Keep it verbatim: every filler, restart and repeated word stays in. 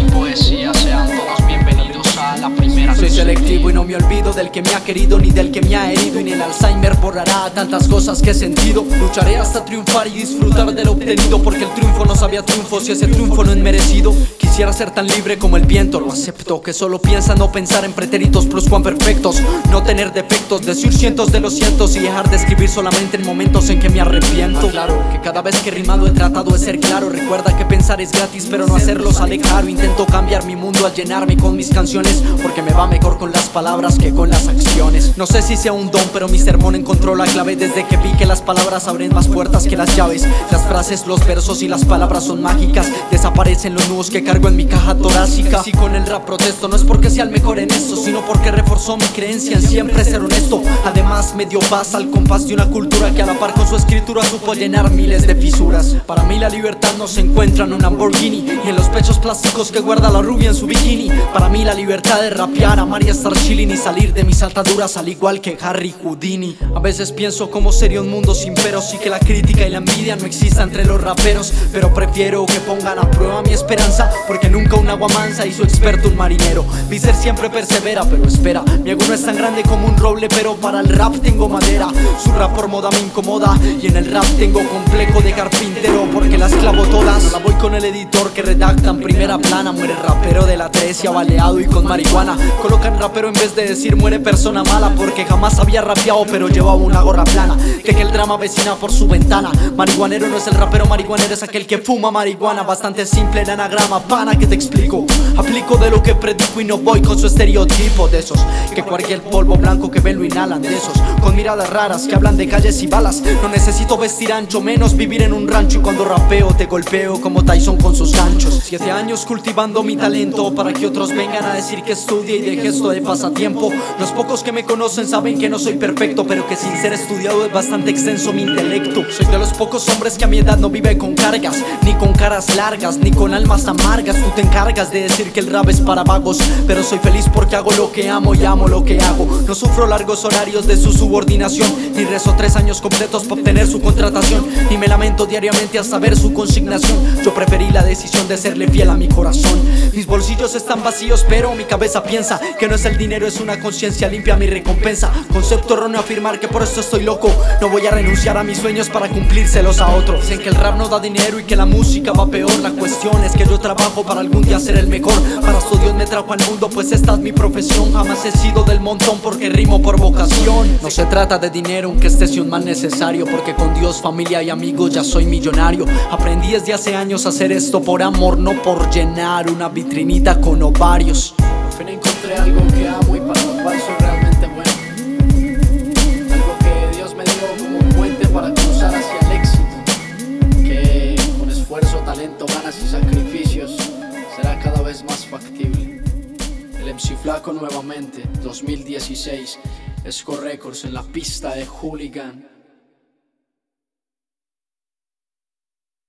poesía, sean todos bienvenidos a la primera. Soy selectivo y no me olvido del que me ha querido ni del que me ha herido, y ni el Alzheimer borrará tantas cosas que he sentido. Lucharé hasta triunfar y disfrutar de lo obtenido, porque el triunfo no sabía triunfo si ese triunfo no es merecido. Quisiera ser tan libre como el viento, lo acepto, que solo piensa no pensar en pretéritos pluscuamperfectos, no tener defectos, decir cientos de los cientos y dejar de escribir solamente en momentos en que me arrepiento. Claro, que cada vez que he rimado he tratado de ser claro. Recuerda que pensar es gratis, pero no hacerlo sale caro. Intento cambiar mi mundo al llenarme con mis canciones, porque me va mejor con las palabras que con las acciones. No sé si sea un don, pero mi sermón encontró la clave desde que vi que las palabras abren más puertas que las llaves. Las frases, los versos y las palabras son mágicas, desaparecen los nudos que cargo en mi caja torácica. Si con el rap protesto, no es porque sea el mejor en esto, sino porque reforzó mi creencia en siempre ser honesto. Además me dio paz al compás de una cultura que a la par con su escritura supo llenar miles de fisuras. Para mí la libertad no se encuentra en un Lamborghini y en los pechos plásticos que guarda la rubia en su bikini. Para mí la libertad es rapear, amar y estar chilling y salir de mis ataduras al igual que Harry Houdini. A veces pienso cómo sería un mundo sin peros y que la crítica y la envidia no exista entre los raperos, pero prefiero que pongan a prueba mi esperanza, porque nunca un agua mansa hizo experto un marinero. Mi ser siempre persevera, pero espera, mi ego no es tan grande como un roble, pero para el rap tengo madera. Su rap por moda me incomoda y en el rap tengo complejo de carpintero, porque las clavo todas. No la voy con el editor que redacta en primera plana. Muere rapero de la trecia baleado y con marihuana. Colocan rapero en vez de decir muere persona mala, porque jamás había rapeado pero llevaba una gorra plana. Que que el drama vecina por su ventana. Marihuanero no es el rapero, marihuanero es aquel que fuma marihuana. Bastante simple el anagrama, pana, que te explico. Aplico de lo que predico y no voy con su estereotipo de esos que cualquier polvo blanco que ven lo inhalan, de esos con miradas raras que hablan de calles y balas. No necesito vestir ancho, menos vivir en un rancho, y cuando rapeo te golpeo como Tyson con sus ganchos. Siete años cultivando mi talento para que otros vengan a decir que estudie y deje esto de pasatiempo. Los pocos que me conocen saben que no soy perfecto, pero que sin ser estudiado es bastante extenso mi intelecto. Soy de los pocos hombres que a mi edad no vive con cargas, ni con caras largas, ni con almas amargas. Tú te encargas de decir que el rap es para vagos, pero soy feliz porque hago lo que amo y amo lo que hago. No sufro largos horarios de su subordinación, ni rezo tres años completos para obtener su contratación, ni me lamento diariamente hasta ver su consignación. Yo preferí la decisión de serle fiel a mi corazón. Mis bolsillos están vacíos, pero mi cabeza piensa que no es el dinero, es una conciencia limpia mi recompensa. Concepto erróneo afirmar que por esto estoy loco. No voy a renunciar a mis sueños para cumplírselos a otros. Dicen que el rap no da dinero y que la música va peor. La cuestión es que yo trabajo para algún día ser el mejor. Para esto Dios me trajo al mundo, pues esta es mi profesión. Jamás he sido del montón porque rimo por vocación. No se trata de dinero, aunque este sea un mal necesario, porque con Dios, familia y amigos ya soy millonario. Aprendí desde hace años a hacer esto por amor, no por llenar una vitrinita con ovarios. Al fin encontré algo que amo y para lo cual soy realmente bueno. Algo que Dios me dio como un puente para cruzar hacia el éxito, que con esfuerzo, talento, ganas y sacrificios será cada vez más factible. El M C Flaco nuevamente, dos mil dieciséis, Esco Records en la pista de Hooligan.